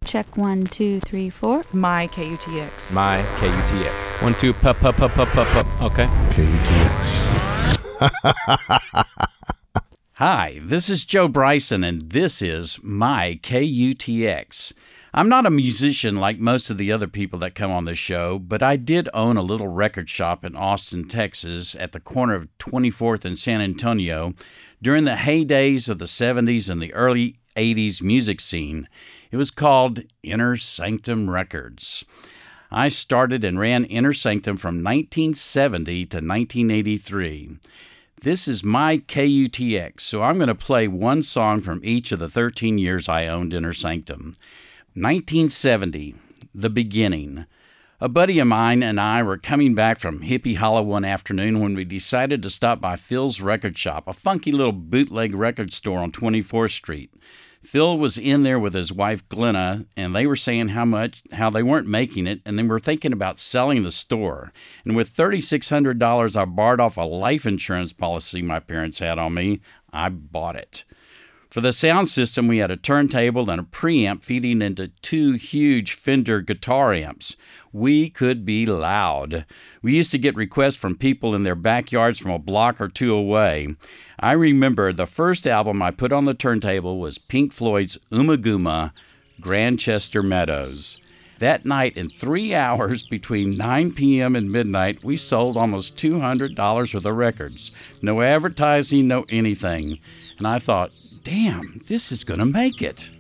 Check 1, 2, 3, 4. My KUTX. My KUTX. 1, 2, pup. Okay. KUTX. Hi, this is Joe Bryson, and this is My KUTX. I'm not a musician like most of the other people that come on this show, but I did own a little record shop in Austin, Texas, at the corner of 24th and San Antonio during the heydays of the 70s and the early 80s music scene. It was called Inner Sanctum Records. I started and ran Inner Sanctum from 1970 to 1983. This is my KUTX, so I'm going to play one song from each of the 13 years I owned Inner Sanctum. 1970, The Beginning. A buddy of mine and I were coming back from Hippie Hollow one afternoon when we decided to stop by Phil's Record Shop, a funky little bootleg record store on 24th Street. Phil was in there with his wife Glenna, and they were saying how they weren't making it, and they were thinking about selling the store. And with $3,600 I borrowed off a life insurance policy my parents had on me, I bought it. For the sound system, we had a turntable and a preamp feeding into two huge Fender guitar amps. We could be loud. We used to get requests from people in their backyards from a block or two away. I remember the first album I put on the turntable was Pink Floyd's Ummagumma, Grantchester Meadows. That night, in 3 hours between 9 p.m. and midnight, we sold almost $200 worth of records. No advertising, no anything. And I thought, damn, this is going to make it.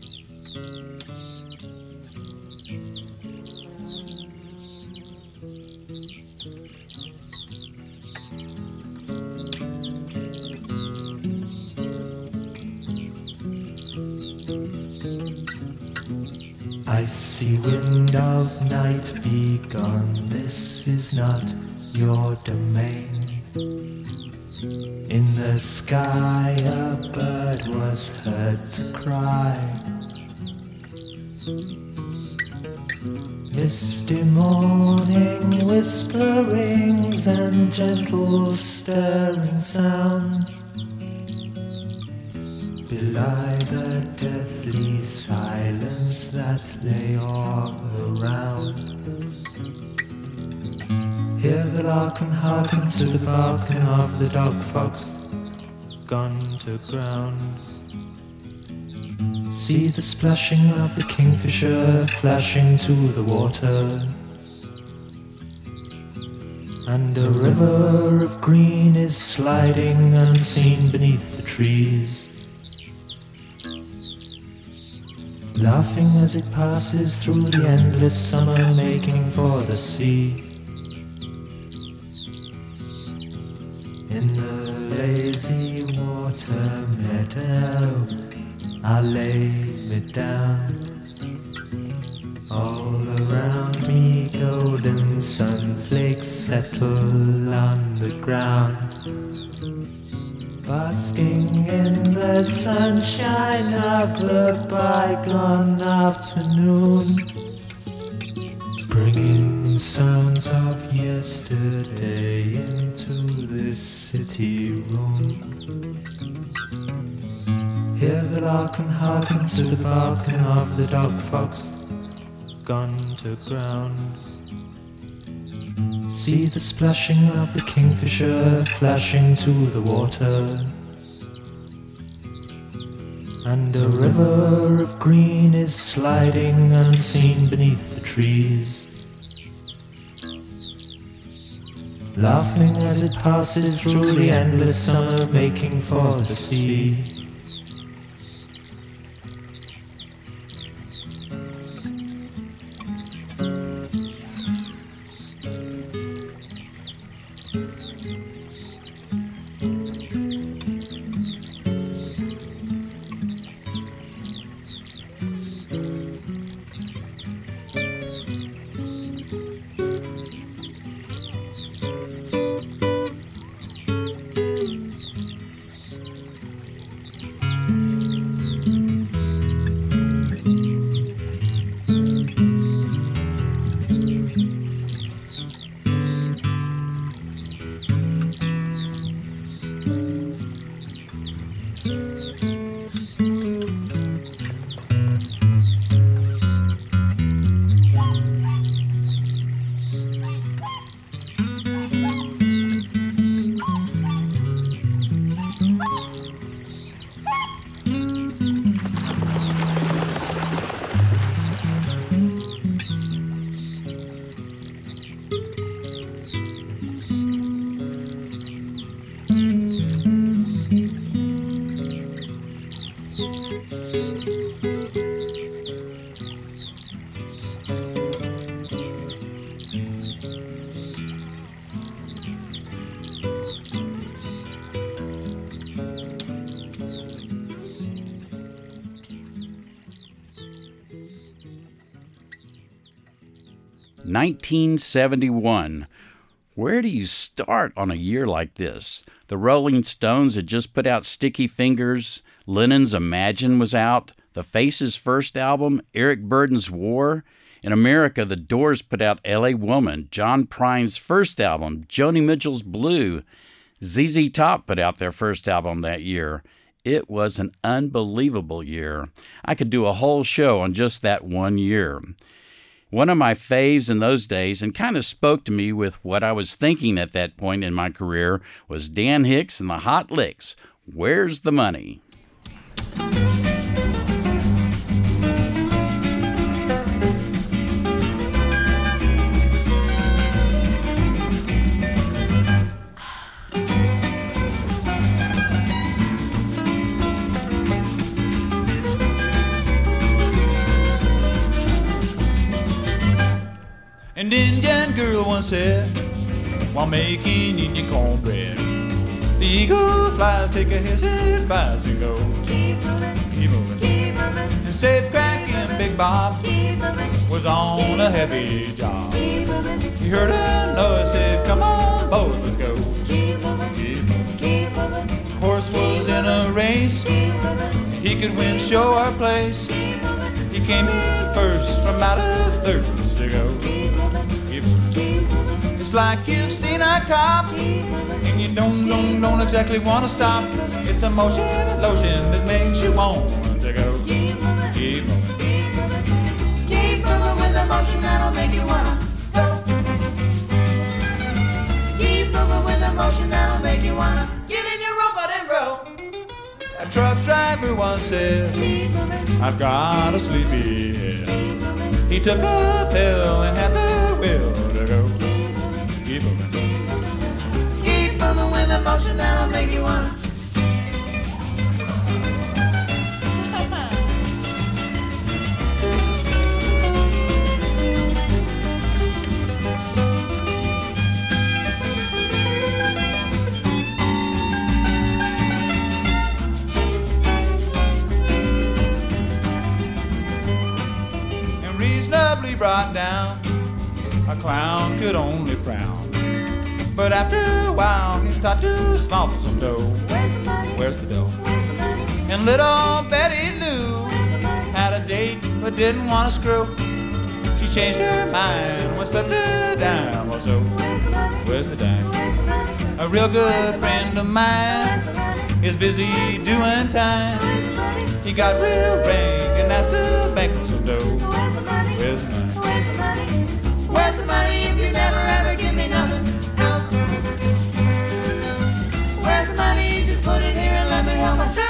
I see wind of night, be gone, this is not your domain. In the sky a bird was heard to cry. Misty morning whisperings and gentle stirring sounds belie the deathly silence that lay all around. Hear the lark and hearken to the barking of the dog fox gone to ground. See the splashing of the kingfisher flashing to the water, and a river of green is sliding unseen beneath the trees, laughing as it passes through the endless summer, making for the sea. In the lazy water meadow, I lay me down. All around me golden sunflakes settle on the ground, basking in the sunshine of the bygone afternoon, bringing sounds of yesterday into this city room. Hear the lark and hearken to the barking of the dog fox gone to ground. See the splashing of the kingfisher flashing to the water, and a river of green is sliding unseen beneath the trees, laughing as it passes through the endless summer, making for the sea. 1971. Where do you start on a year like this? The Rolling Stones had just put out Sticky Fingers, Lennon's Imagine was out, The Faces' first album, Eric Burdon's War. In America, The Doors put out L.A. Woman, John Prine's first album, Joni Mitchell's Blue. ZZ Top put out their first album that year. It was an unbelievable year. I could do a whole show on just that one year. One of my faves in those days, and kind of spoke to me with what I was thinking at that point in my career, was Dan Hicks and the Hot Licks. Where's the Money? An Indian girl once said, while making Indian cornbread, the eagle flies, take a hissing bicycle. Keep moving, keep moving. And safe cracking Big Bob was on a heavy job. He heard a noise, said, come on, boys, let's go. Keep moving, keep moving. Horse was in a race, he could win show or place. He came in first from out of thirds to go. It's like you've seen a cop and you don't exactly want to stop. It's a motion and lotion that makes you want to go. Keep moving, keep moving with the motion that'll make you wanna go. Keep moving with the motion that'll make you wanna get in your robot and roll. A truck driver once said, I've got a sleepy head. He took a pill and had the will to go. Keep moving. Keep moving with the motion that'll make you wanna. And reasonably brought down, a clown could only frown. But after a while, he started to smile for some dough. Where's the money? Where's the dough? Where's the money? And little Betty Lou had a date but didn't want to screw. She changed her mind when slipped her down. Well, so where's the money? Where's the dime? Where's the money? A real good friend of mine is busy doing time. He got real rank and asked the bank for some dough. Where's the money? Where's the money? Where's the money? Where's the money if you never ever give me nothing else? Where's the money? Just put it here and let me help myself.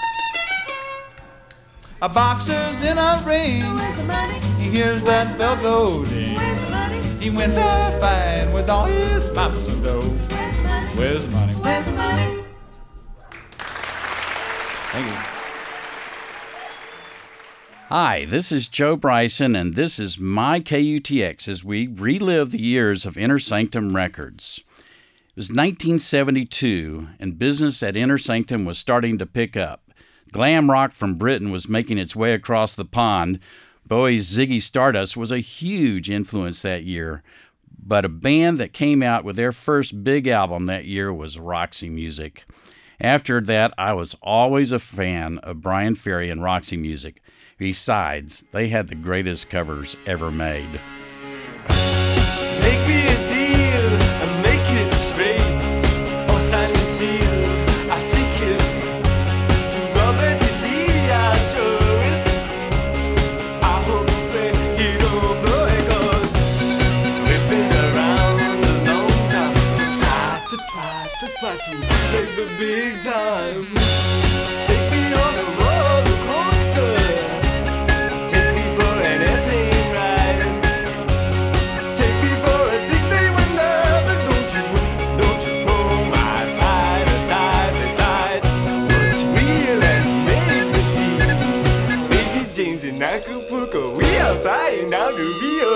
A boxer's in a ring. Where's the money? He hears that bell go ding. Where's the money? He went to fight with all his might for some dough. Where's the money? Where's the money? Where's the money? Thank you. Hi, this is Joe Bryson, and this is my KUTX as we relive the years of Inner Sanctum Records. It was 1972, and business at Inner Sanctum was starting to pick up. Glam rock from Britain was making its way across the pond. Bowie's Ziggy Stardust was a huge influence that year, but a band that came out with their first big album that year was Roxy Music. After that, I was always a fan of Bryan Ferry and Roxy Music. Besides, they had the greatest covers ever made. Make me a deal and make it straight. Or sign and seal, I take it. To Robert E. Lee, I show it. I hope that you don't know it, 'cause we've been around a long time. Just try to make the big time. Take me on a roller coaster. Take me for an airplane ride. Take me for a 6-day window. But don't you throw my pride aside, beside what's real and make believe. Baby James in Acapulco, we are flying down to Rio.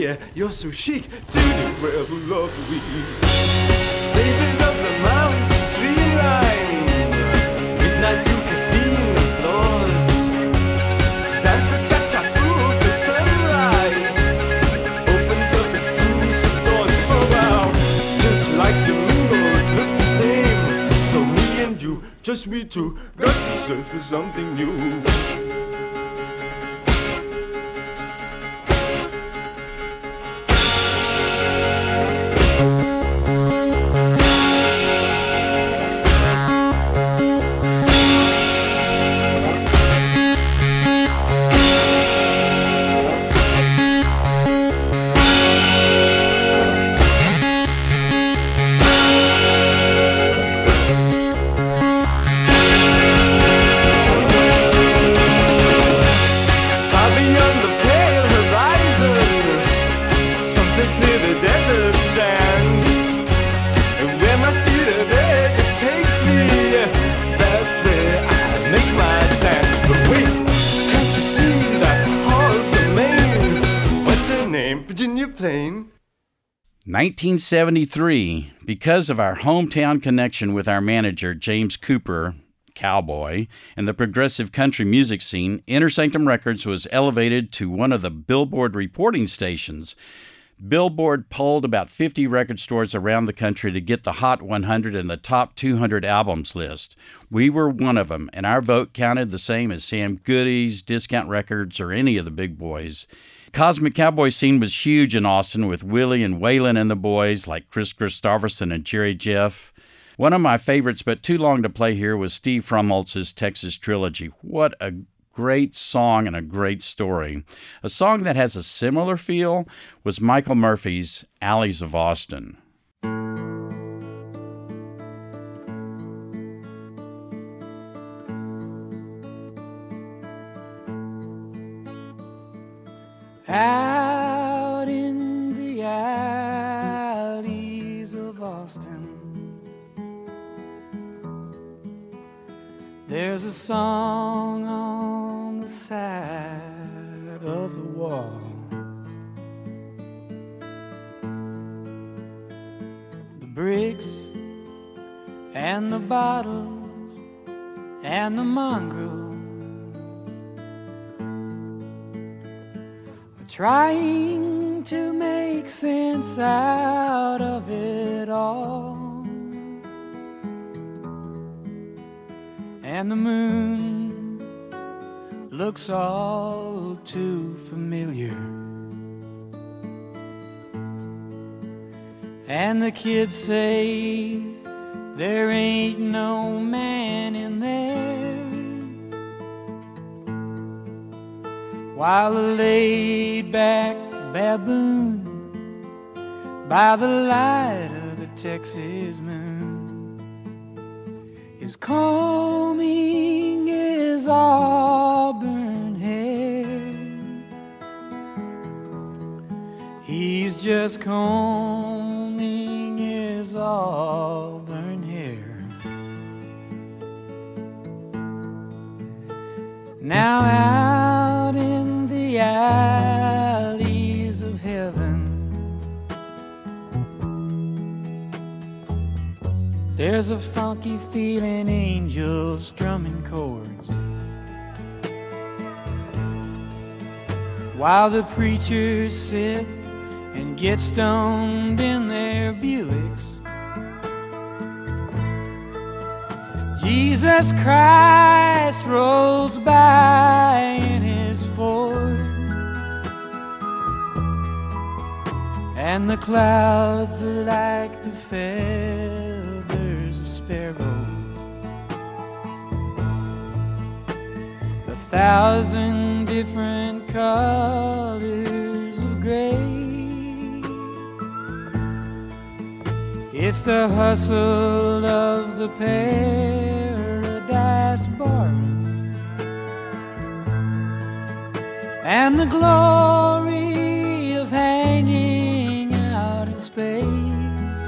yeah, you're so chic. To the world love we. Babies up the mountain streamline. Midnight you can see the floors. Dance the cha-cha through till sunrise. Opens up exclusive doors. Oh wow, just like the mingles look the same. So me and you, just we two, got to search for something new. Virginia Plain. 1973, because of our hometown connection with our manager, James Cooper, Cowboy, and the progressive country music scene, Inner Sanctum Records was elevated to one of the Billboard reporting stations. Billboard polled about 50 record stores around the country to get the Hot 100 and the Top 200 albums list. We were one of them, and our vote counted the same as Sam Goody's, Discount Records, or any of the big boys. Cosmic Cowboy scene was huge in Austin with Willie and Waylon and the boys like Chris Christopherson and Jerry Jeff. One of my favorites, but too long to play here, was Steve Frumholtz's Texas Trilogy. What a great song and a great story. A song that has a similar feel was Michael Murphy's Alleys of Austin. Out in the alleys of Austin, there's a song on the side of the wall. The bricks and the bottles and the mongrels trying to make sense out of it all. And the moon looks all too familiar. And the kids say there ain't no man in there, while a laid-back baboon by the light of the Texas moon is combing his auburn hair. He's just combing his auburn hair. Now out in the alleys of heaven, there's a funky feeling, angels strumming chords, while the preachers sit and get stoned in their Buicks. Jesus Christ rolls by in his Ford, and the clouds are like the feathers of sparrows. 1,000 different colors of gray. It's the hustle of the Paradise Barroom and the glory of hanging out in space.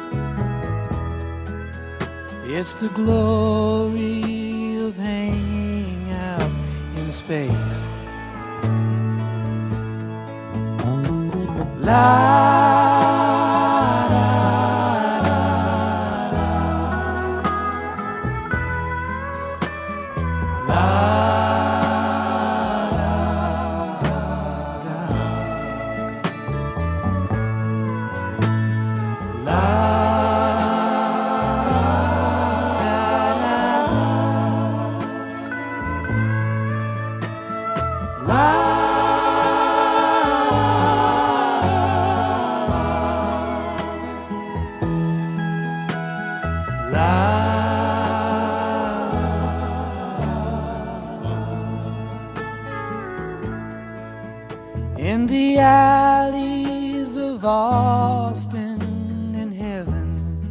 It's the glory of hanging out in space. In the alleys of Austin in heaven,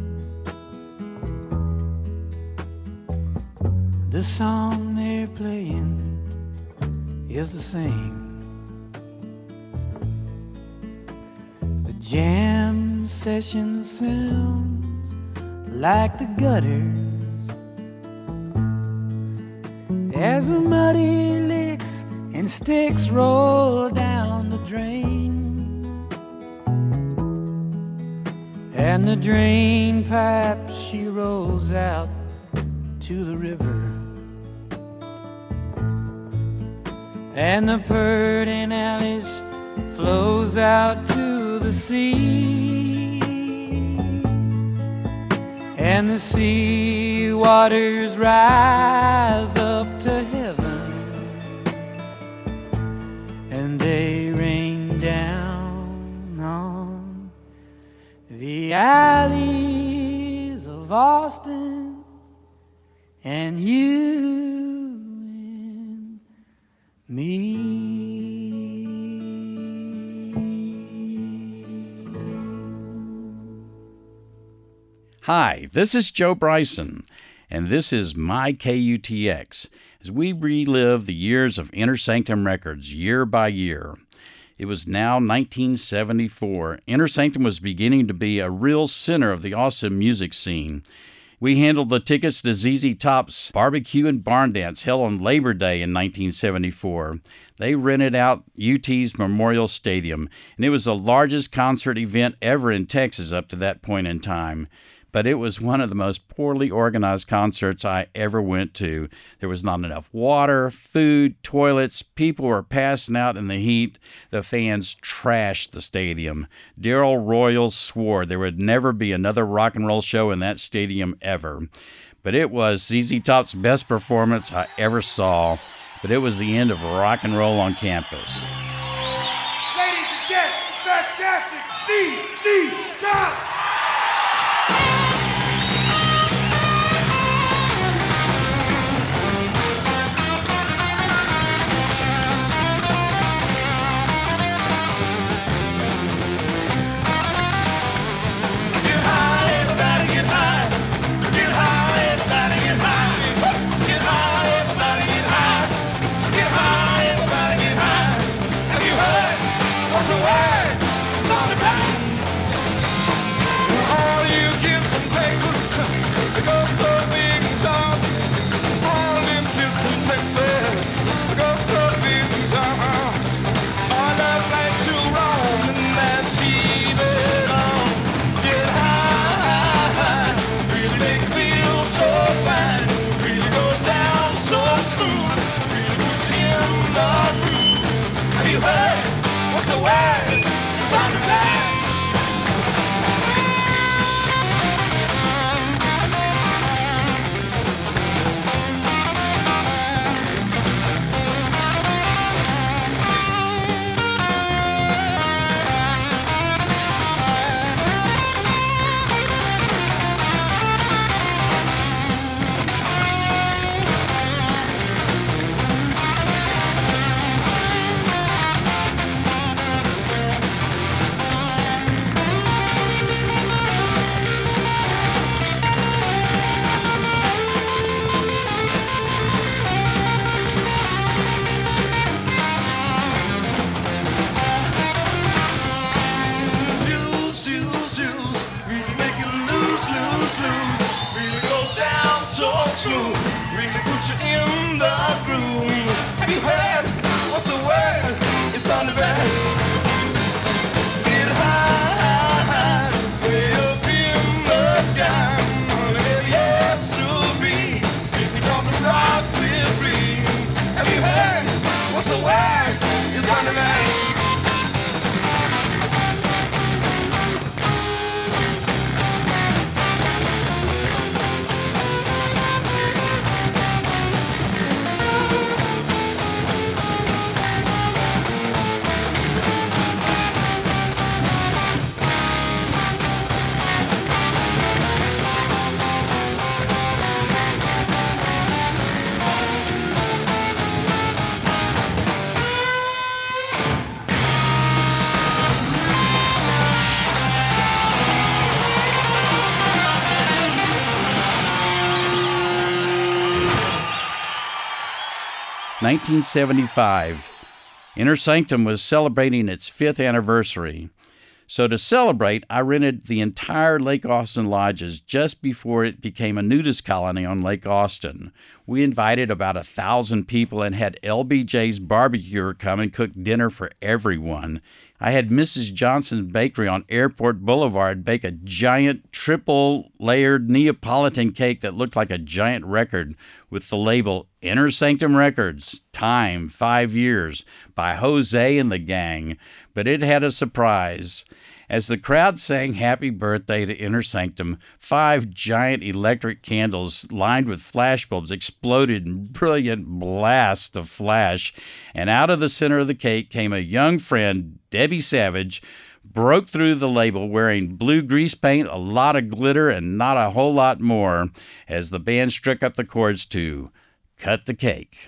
the song they're playing is the same. The jam session sounds like the gutters as the muddy licks and sticks roll down the drain, and the drain pipe she rolls out to the river, and the Pedernales flows out to the sea, and the sea waters rise up to heaven, and they rain down on the alleys of Austin and you and me. Hi, this is Joe Bryson, and this is My KUTX, as we relive the years of Inner Sanctum Records year by year. It was now 1974. Inner Sanctum was beginning to be a real center of the Austin music scene. We handled the tickets to ZZ Top's Barbecue and Barn Dance held on Labor Day in 1974. They rented out UT's Memorial Stadium, and it was the largest concert event ever in Texas up to that point in time. But it was one of the most poorly organized concerts I ever went to. There was not enough water, food, toilets. People were passing out in the heat. The fans trashed the stadium. Darrell Royal swore there would never be another rock and roll show in that stadium ever. But it was ZZ Top's best performance I ever saw. But it was the end of rock and roll on campus. Ladies and gents, fantastic ZZ Top! Get 1975. Inner Sanctum was celebrating its 5th anniversary. So to celebrate, I rented the entire Lake Austin Lodges just before it became a nudist colony on Lake Austin. We invited about 1,000 people and had LBJ's Barbecue come and cook dinner for everyone. I had Mrs. Johnson's Bakery on Airport Boulevard bake a giant triple-layered Neapolitan cake that looked like a giant record with the label Inner Sanctum Records, time 5 years, by Jose and the Gang. But it had a surprise. As the crowd sang Happy Birthday to Inner Sanctum, 5 giant electric candles lined with flashbulbs exploded in brilliant blasts of flash, and out of the center of the cake came a young friend, Debbie Savage, broke through the label wearing blue grease paint, a lot of glitter, and not a whole lot more, as the band struck up the chords to Cut the Cake.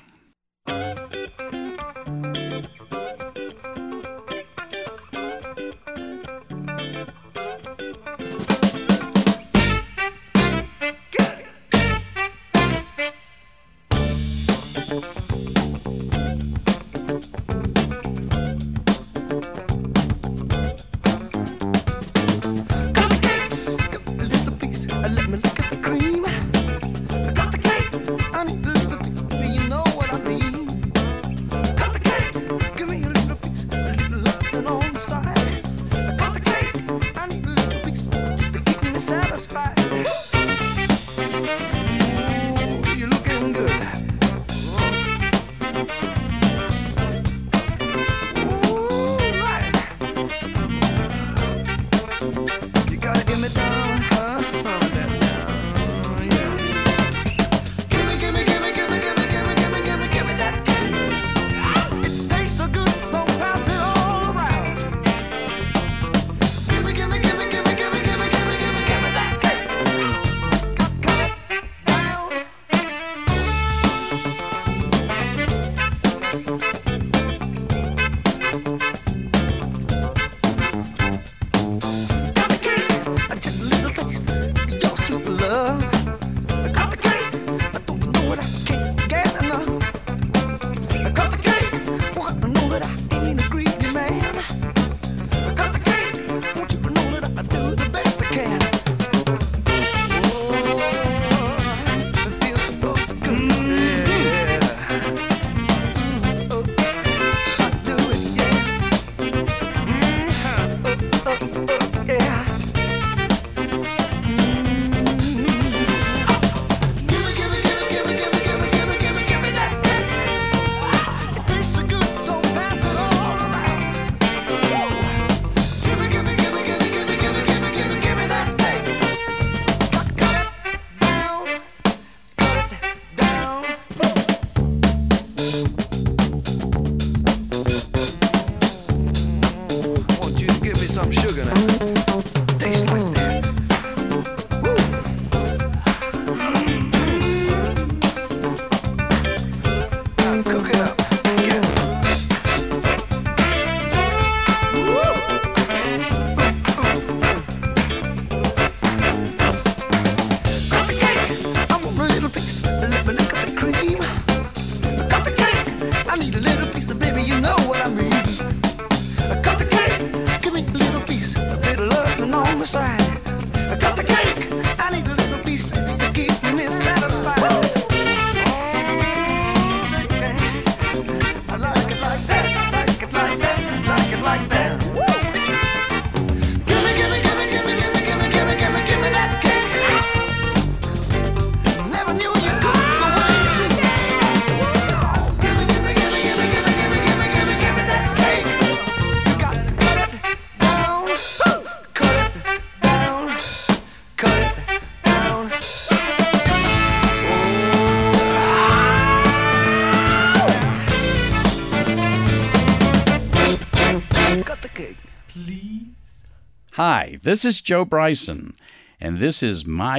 Hi, this is Joe Bryson, and this is My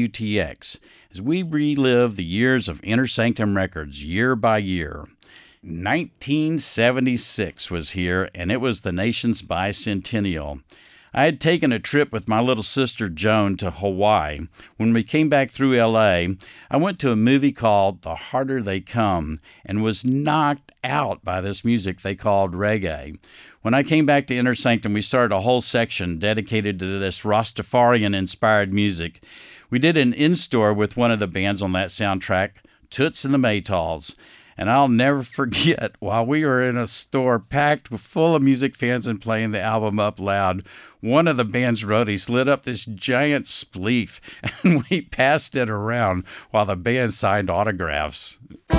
KUTX, as we relive the years of Inner Sanctum Records year by year. 1976 was here, and it was the nation's bicentennial. I had taken a trip with my little sister Joan to Hawaii. When we came back through L.A., I went to a movie called The Harder They Come and was knocked out by this music they called reggae. When I came back to Inner Sanctum, we started a whole section dedicated to this Rastafarian-inspired music. We did an in-store with one of the bands on that soundtrack, Toots and the Maytals. And I'll never forget, while we were in a store packed full of music fans and playing the album up loud, one of the band's roadies lit up this giant spleef, and we passed it around while the band signed autographs.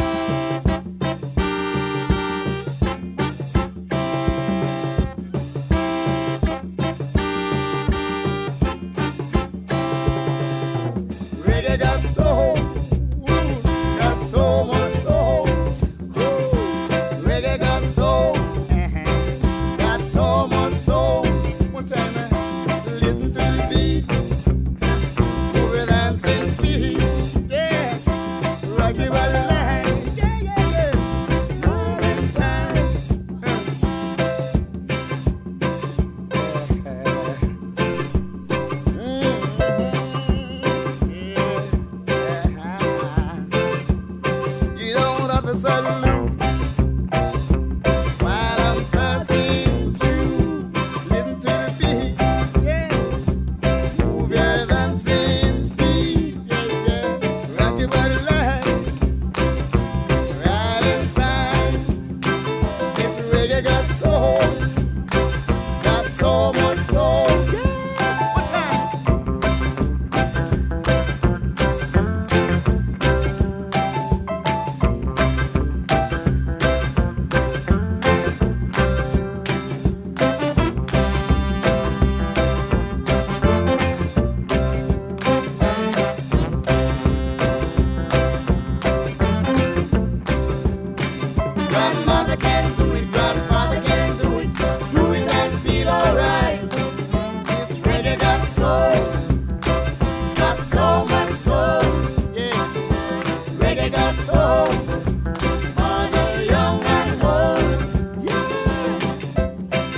Reggae got soul, got so much soul. Reggae got soul, got so much soul. One time I listen to the beat, move it and sing feet, yeah. Rock me by the line, yeah, yeah, yeah. All in time. You don't have to salute while I'm passing through. Listen to the beat, yeah. Move your dancing feet, yeah, yeah. Rock your body line, right in time. This reggae got soul, got so much soul, yeah. One time. Grandmother can do it, grandfather can do it. Do it and feel alright. This reggae got soul, got so much soul, yeah. Reggae got soul for the young and old, yeah.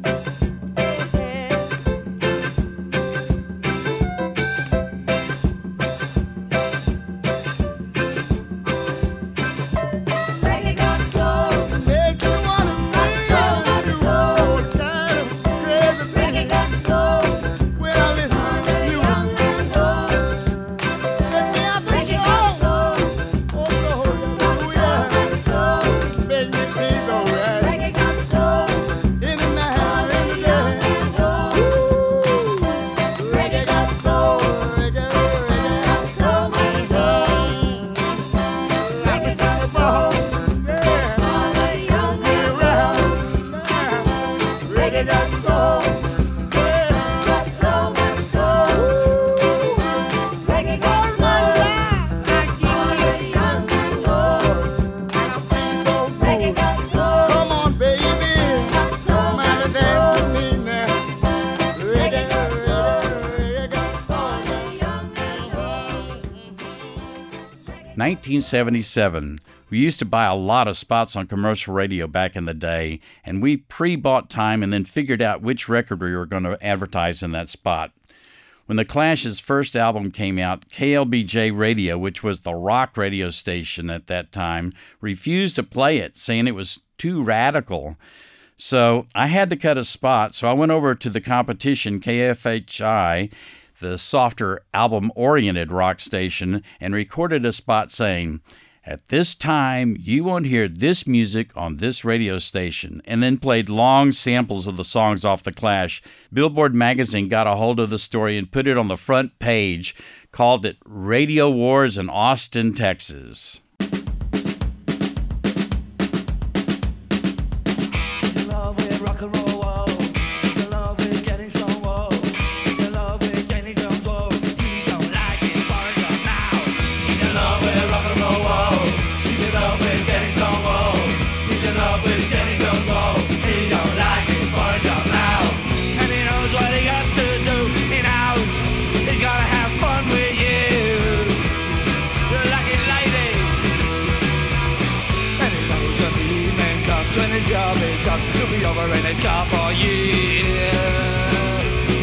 Reggae got soul, Makes you wanna sing. so much soul. Kind of crazy thing. Reggae got soul When I listen for to the you, young and old. take me out the Reggae got show. soul, Oh, Lord, got so hallelujah. much soul. Make me feel alright. Reggae got soul In the for night, the young and old. Reggae got soul, reggae, got so much soul. Reggae got soul yeah. for the young and old. Reggae got soul, got so much soul. Reggae got soul for the young and old. Reggae got soul, Come on, baby. got so Come out much and soul. dance with me now. Reggae got soul, reggae got for the young and old. 1977. We used to buy a lot of spots on commercial radio back in the day, and we pre-bought time and then figured out which record we were going to advertise in that spot. When the Clash's first album came out, KLBJ Radio, which was the rock radio station at that time, refused to play it, saying it was too radical. So I had to cut a spot, so I went over to the competition, KFHI, the softer album-oriented rock station, and recorded a spot saying, "At this time, you won't hear this music on this radio station," and then played long samples of the songs off The Clash. Billboard magazine got a hold of the story and put it on the front page, called it Radio Wars in Austin, Texas. Love with rock and roll, whoa. Your love with getting strong, whoa. Your love with getting strong, whoa. You don't like it, burn up now. Your love with rock and roll, whoa. Your love with getting strong, whoa. Your love with getting strong, whoa. He don't like it, burn up now. And he knows what he got to do. He knows he's gotta have fun with you. You're lucky lady. And he knows when the evening comes, when his job is done, he'll be over in a shop for you.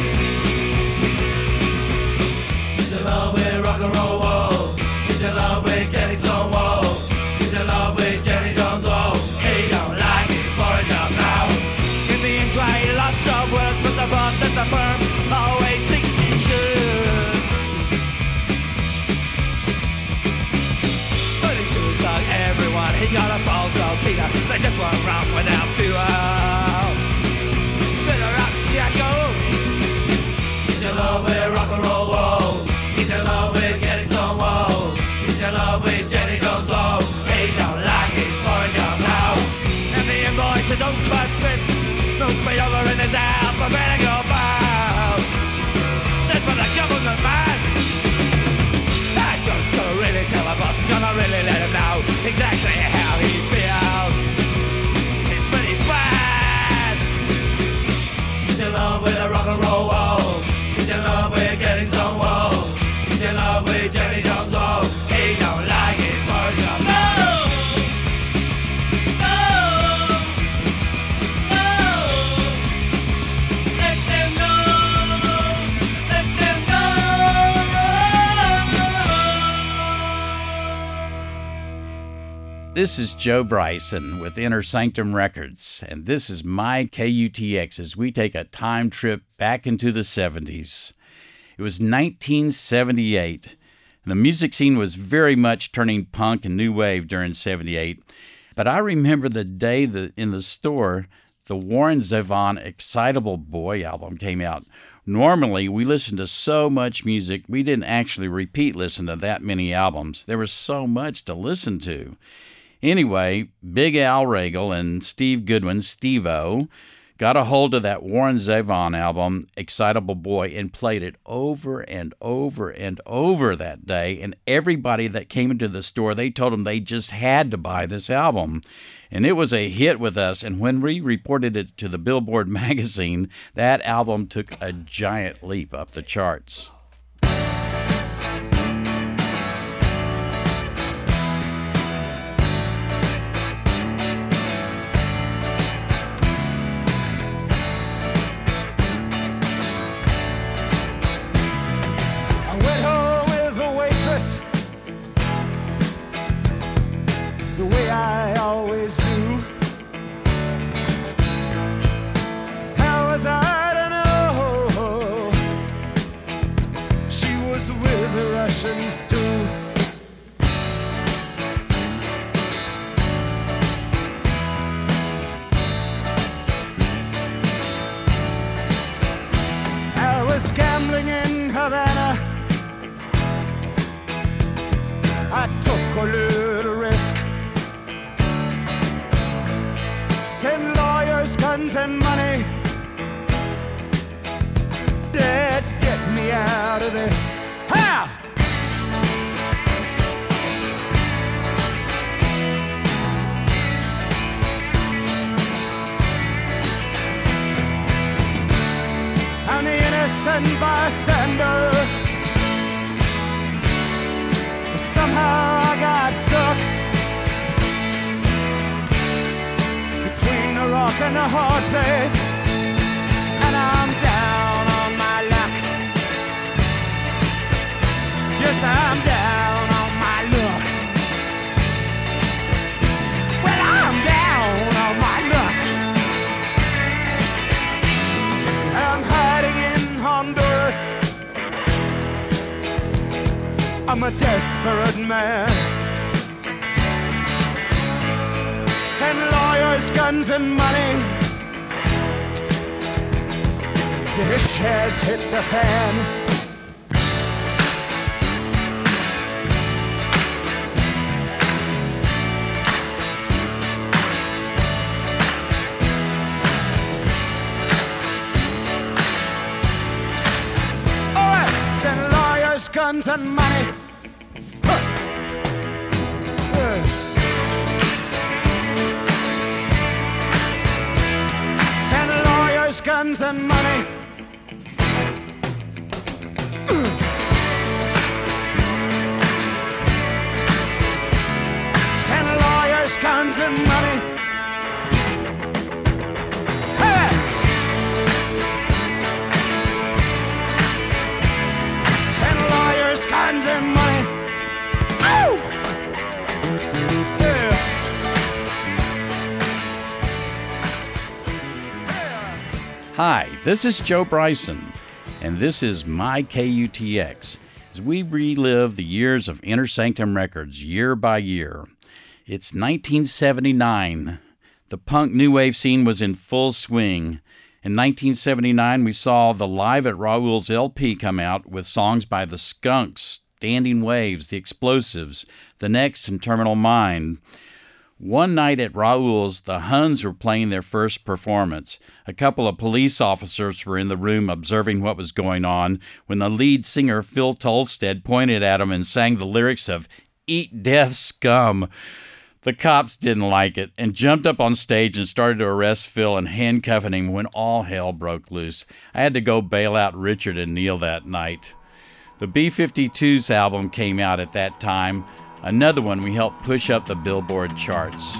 he got a full glow heater. They just weren't round without fuel. Fill up, Jacko. He's in love with rock and roll, whoa. He's in love with getting stone, whoa. He's in love with Jenny Jones, whoa. He don't like his boy job now. And the invoice don't quite fit. Don't be over in his alphabetical bow. Sent for the government man. That just don't really tell the boss. Gonna really let him know exactly how he feels. It's pretty bad. He's in love with a rock and roll wall. He's in love with getting stone wall. He's in love with Jenny Jones wall. He don't like his boy job. No! This is Joe Bryson with Inner Sanctum Records, and this is my KUTX as we take a time trip back into the 70s. It was 1978, and the music scene was very much turning punk and new wave during 78. But I remember the day that in the store, the Warren Zevon Excitable Boy album came out. Normally, we listened to so much music, we didn't actually repeat listen to that many albums. There was so much to listen to. Anyway, Big Al Regal and Steve Goodwin, Steve-O, got a hold of that Warren Zevon album, Excitable Boy, and played it over and over and over that day. And everybody that came into the store, they told them they just had to buy this album. And it was a hit with us. And when we reported it to the Billboard magazine, that album took a giant leap up the charts. The way I always do. How was I to know she was with the Russians too? I was gambling in Havana. I took a little risk. Send lawyers, guns, and money. Dad, get me out of this. Ha! I'm the innocent bystander. Somehow I got stuck between the rock and the hard place, and I'm down on my luck. Yes, I'm down on my luck. Well, I'm down on my luck. I'm hiding in Honduras. I'm a desperate man. Send lawyers, guns, and money. The shares hit the fan. All right, send lawyers, guns, and money. Guns and money. Send lawyers, guns and money. Hey! Send lawyers, guns and money. Oh! Yeah. Hi, this is Joe Bryson, and this is my KUTX, as we relive the years of Inner Sanctum Records year by year. It's 1979. The punk new wave scene was in full swing. In 1979, we saw the Live at Raoul's LP come out with songs by the Skunks, Standing Waves, The Explosives, The Next, and Terminal Mind. One night at Raoul's, the Huns were playing their first performance. A couple of police officers were in the room observing what was going on when the lead singer, Phil Tolstead, pointed at them and sang the lyrics of Eat Death Scum. The cops didn't like it and jumped up on stage and started to arrest Phil and handcuffing him when all hell broke loose. I had to go bail out Richard and Neil that night. The B-52s album came out at that time, another one we helped push up the Billboard charts.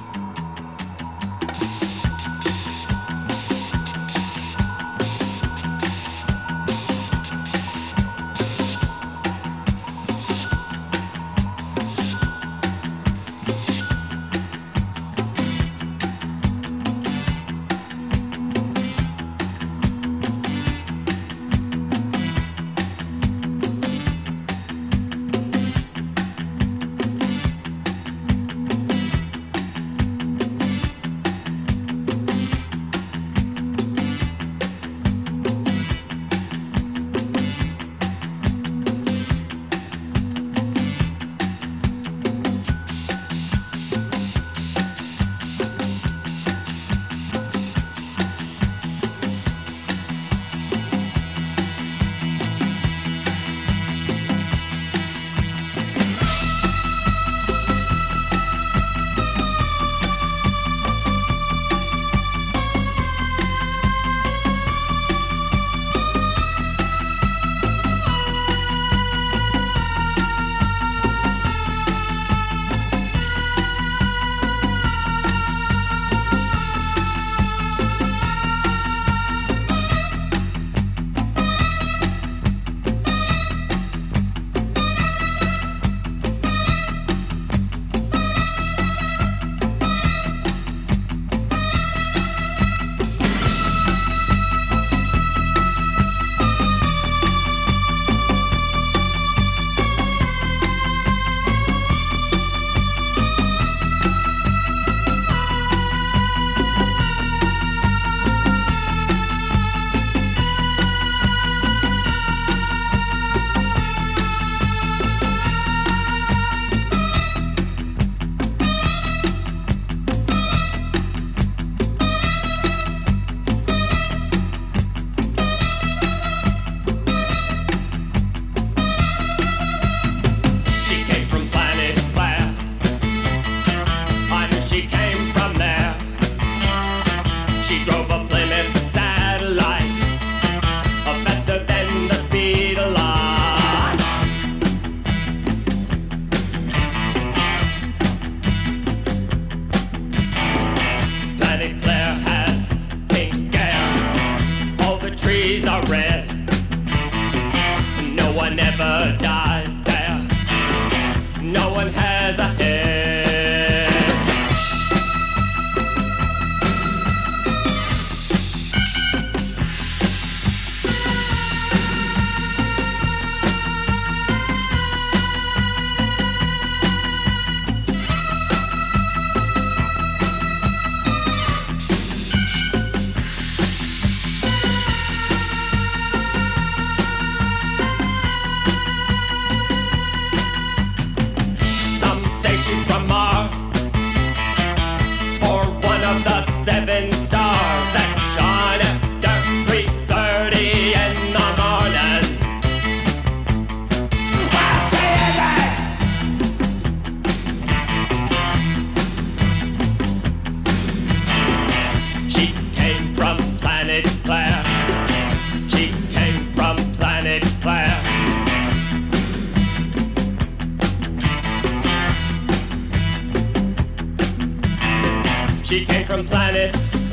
She came from planet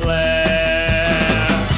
Claire.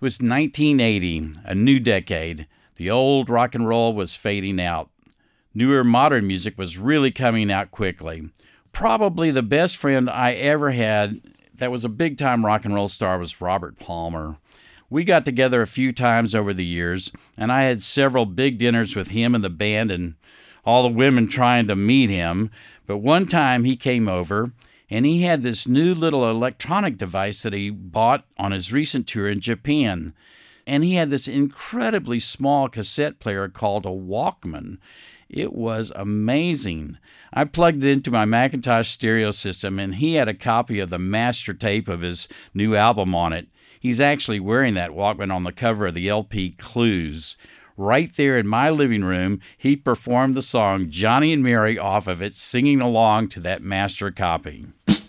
was 1980, a new decade. The old rock and roll was fading out. Newer modern music was really coming out quickly. Probably the best friend I ever had that was a big-time rock and roll star was Robert Palmer. We got together a few times over the years, and I had several big dinners with him and the band and all the women trying to meet him. But one time he came over, and he had this new little electronic device that he bought on his recent tour in Japan. And he had this incredibly small cassette player called a Walkman. It was amazing. I plugged it into my Macintosh stereo system, and he had a copy of the master tape of his new album on it. He's actually wearing that Walkman on the cover of the LP Clues. Right there in my living room, he performed the song Johnny and Mary off of it, singing along to that master copy.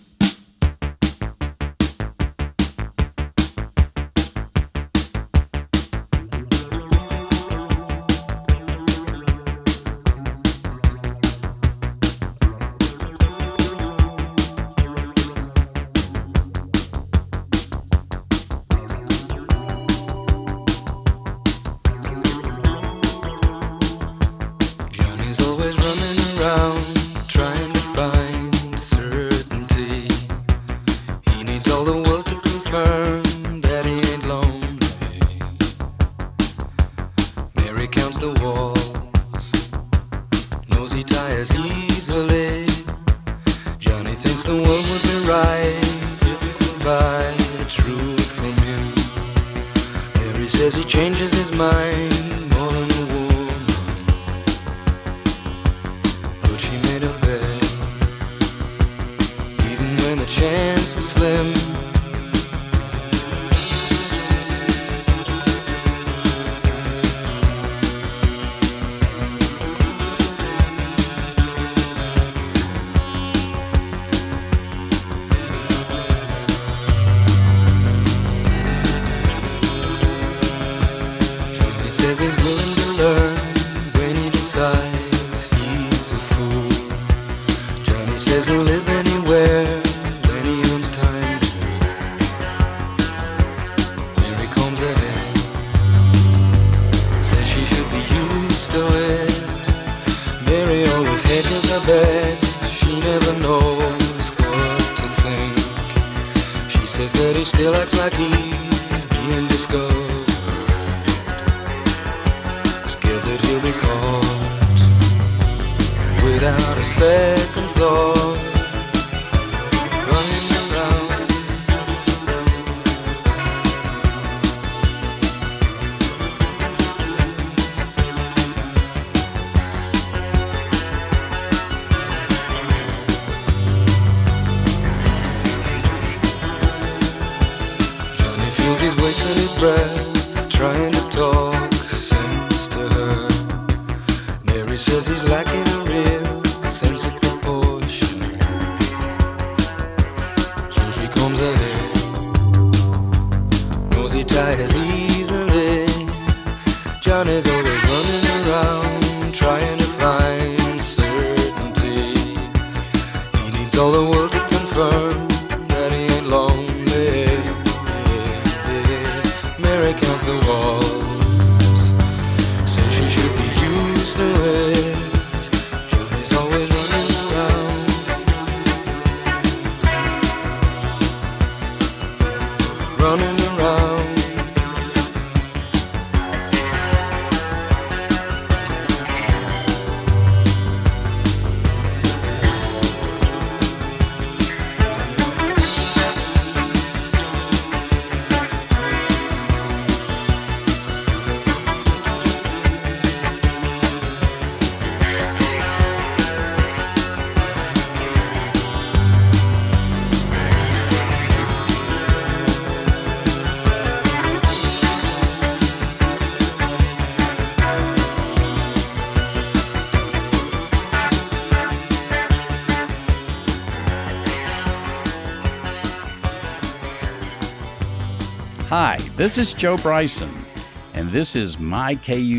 Hi, this is Joe Bryson, and this is My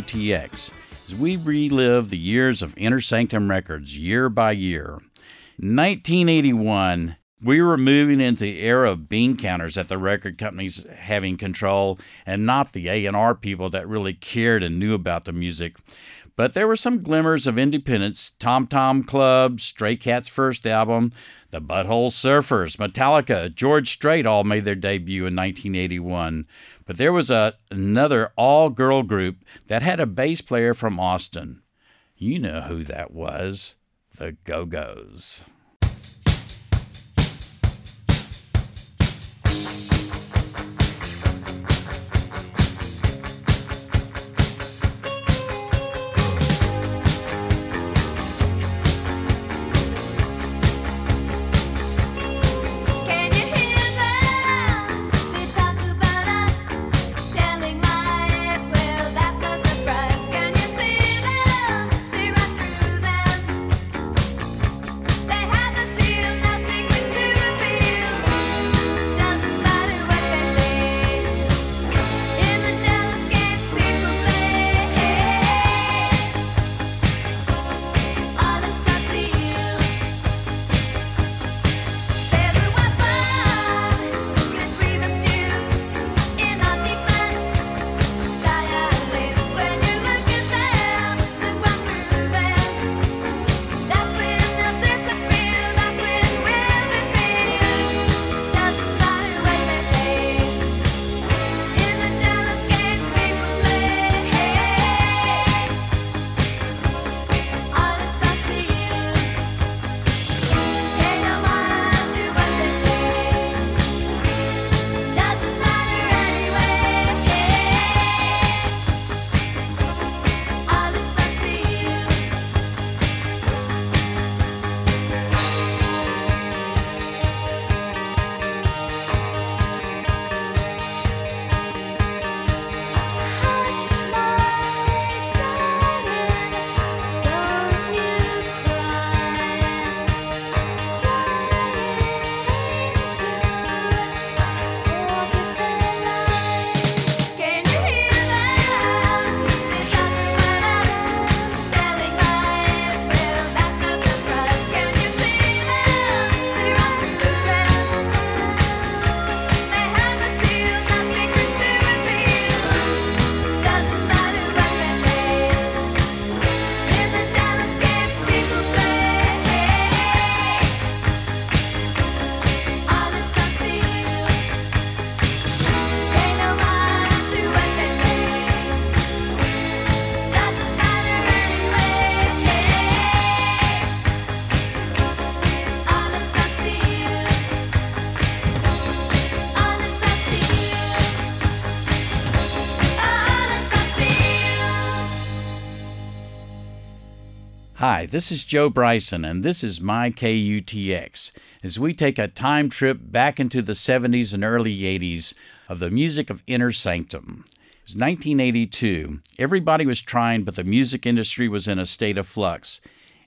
KUTX, as we relive the years of Inner Sanctum Records year by year. 1981, We were moving into the era of bean counters at the record companies having control, and not the A&R people that really cared and knew about the music. But there were some glimmers of independence. Tom Tom Club, Stray Cats' first album, the Butthole Surfers, Metallica, George Strait all made their debut in 1981. But there was another all-girl group that had a bass player from Austin. You know who that was. The Go-Go's. Hi, this is Joe Bryson, and this is my KUTX, as we take a time trip back into the 70s and early 80s of the music of Inner Sanctum. It was 1982. Everybody was trying, but the music industry was in a state of flux.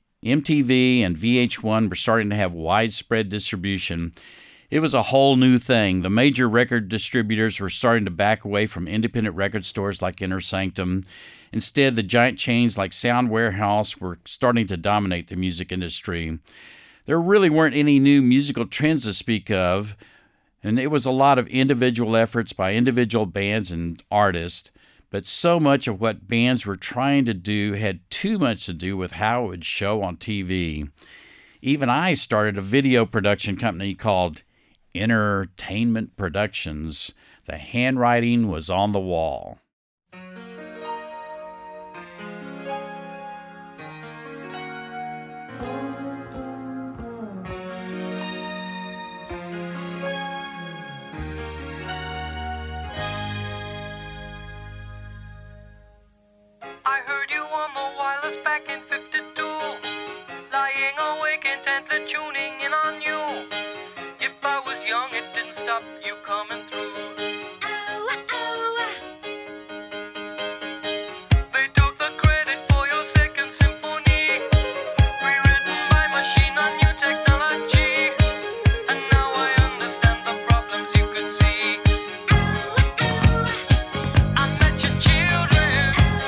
MTV and VH1 were starting to have widespread distribution. It was a whole new thing. The major record distributors were starting to back away from independent record stores like Inner Sanctum. Instead, the giant chains like Sound Warehouse were starting to dominate the music industry. There really weren't any new musical trends to speak of, and it was a lot of individual efforts by individual bands and artists, but so much of what bands were trying to do had too much to do with how it would show on TV. Even I started a video production company called Entertainment Productions. The handwriting was on the wall. I heard you on the wireless back in 52, lying awake intently tuning in on you. If I was young, it didn't stop you coming through. They took the credit for your second symphony, rewritten by machine on new technology. And now I understand the problems you could see. I met your children.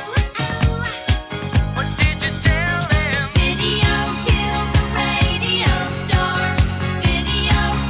What did you tell them? Video killed the radio star. Video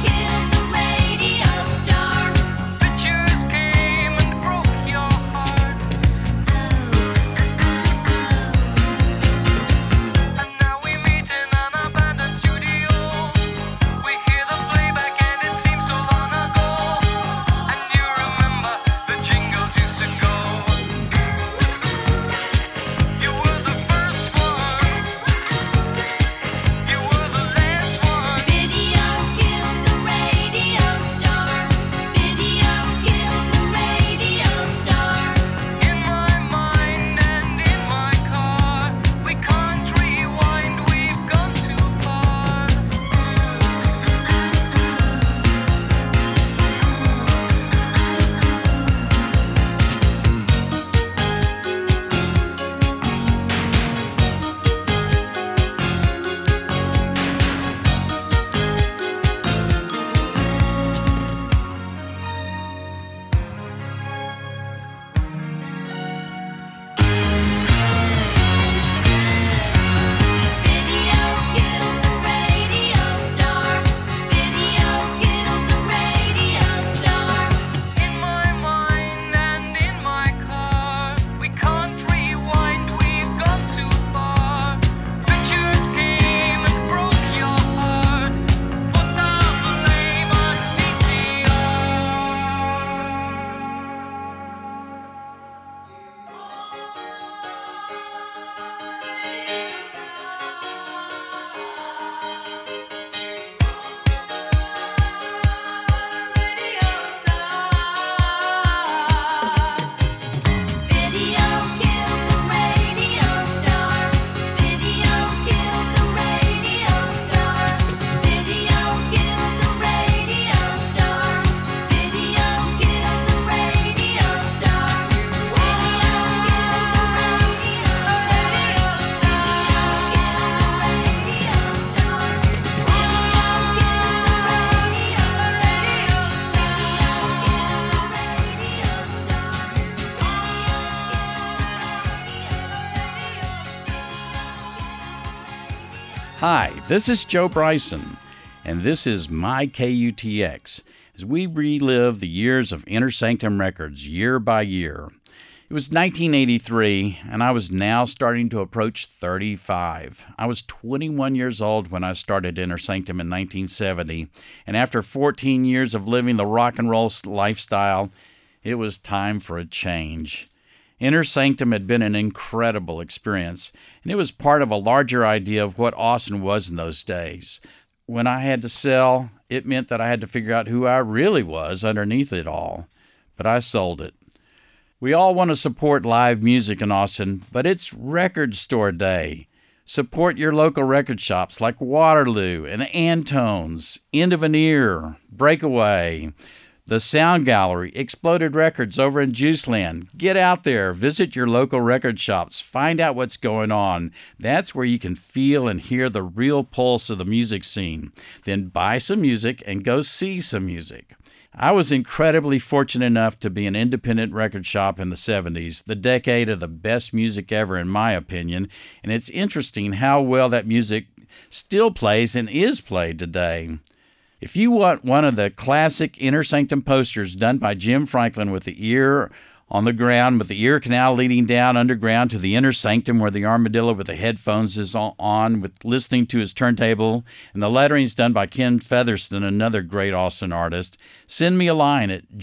Hi, this is Joe Bryson, and this is My KUTX, as we relive the years of Inner Sanctum Records year by year. It was 1983, and I was now starting to approach 35. I was 21 years old when I started Inner Sanctum in 1970, and after 14 years of living the rock and roll lifestyle, it was time for a change. Inner Sanctum had been an incredible experience, and it was part of a larger idea of what Austin was in those days. When I had to sell, it meant that I had to figure out who I really was underneath it all. But I sold it. We all want to support live music in Austin, but it's Record Store Day. Support your local record shops like Waterloo and Antone's, End of an Ear, Breakaway, The Sound Gallery, Exploded Records over in Juiceland. Get out there, visit your local record shops, find out what's going on. That's where you can feel and hear the real pulse of the music scene. Then buy some music and go see some music. I was incredibly fortunate enough to be an independent record shop in the 70s, the decade of the best music ever in my opinion, and it's interesting how well that music still plays and is played today. If you want one of the classic Inner Sanctum posters done by Jim Franklin with the ear on the ground, with the ear canal leading down underground to the inner sanctum where the armadillo with the headphones is on, with listening to his turntable, and the lettering's done by Ken Featherston, another great Austin artist, send me a line at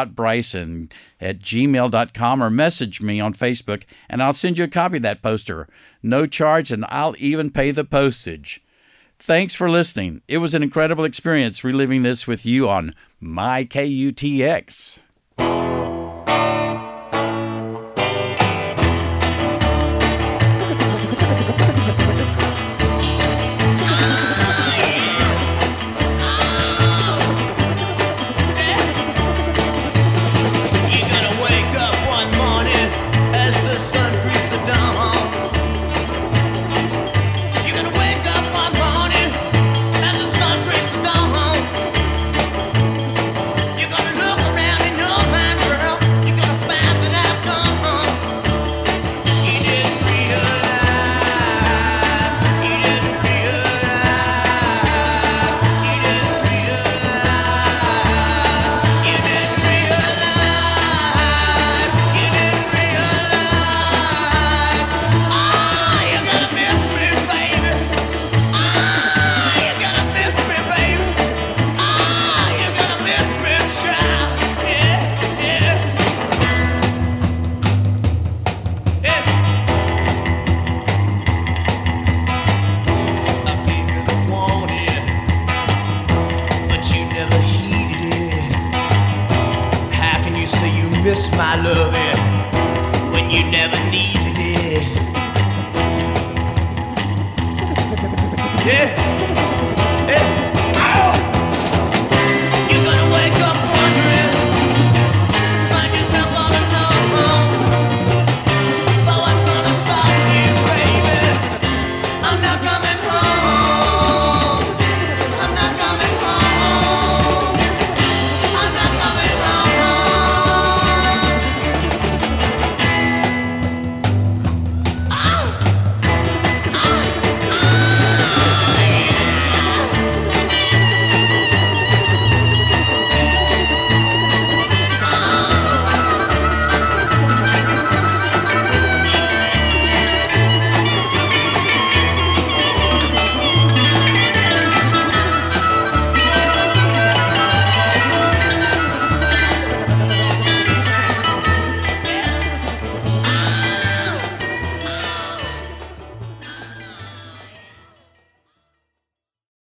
joe.bryson@gmail.com or message me on Facebook, and I'll send you a copy of that poster. No charge, and I'll even pay the postage. Thanks for listening. It was an incredible experience reliving this with you on My KUTX. Miss my loving when you never